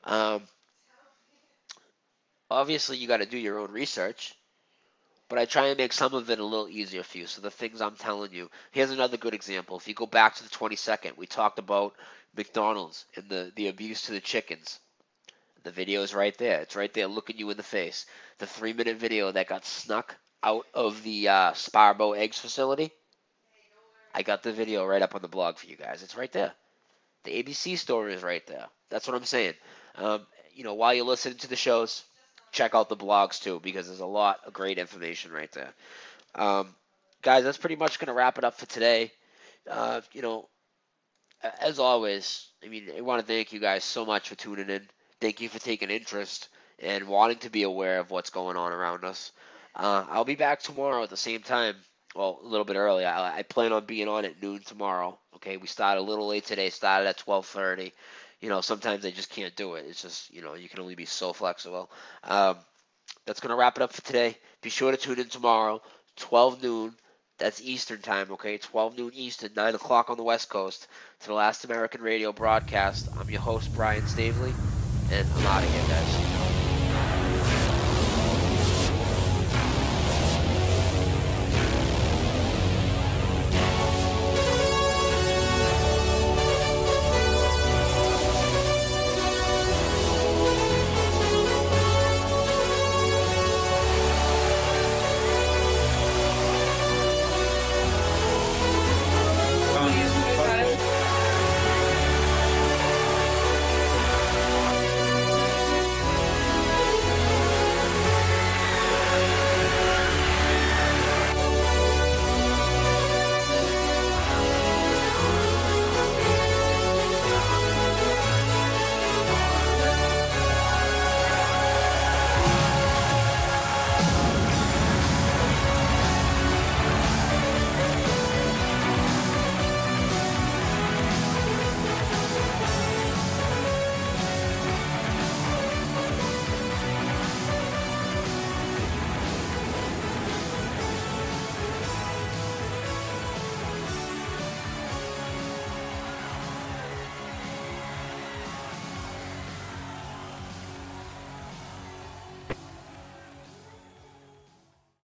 Obviously, you got to do your own research. But I try and make some of it a little easier for you. So the things I'm telling you. Here's another good example. If you go back to the 22nd, we talked about McDonald's and the abuse to the chickens. The video is right there. It's right there looking you in the face. The 3-minute video that got snuck out of the Sparbo Eggs facility. I got the video right up on the blog for you guys. It's right there. The ABC story is right there. That's what I'm saying. While you're listening to the shows, check out the blogs too, because there's a lot of great information right there. Guys, that's pretty much going to wrap it up for today. As always, I want to thank you guys so much for tuning in. Thank you for taking interest and wanting to be aware of what's going on around us. I'll be back tomorrow at the same time. Well, a little bit early. I plan on being on at noon tomorrow. Okay, we started a little late today. Started at 12:30. sometimes they just can't do it. It's just, you can only be so flexible. That's going to wrap it up for today. Be sure to tune in tomorrow, 12 noon. That's Eastern time, okay? 12 noon Eastern, 9 o'clock on the West Coast, to the Last American Radio broadcast. I'm your host, Brian Stavely, and I'm out of here, guys.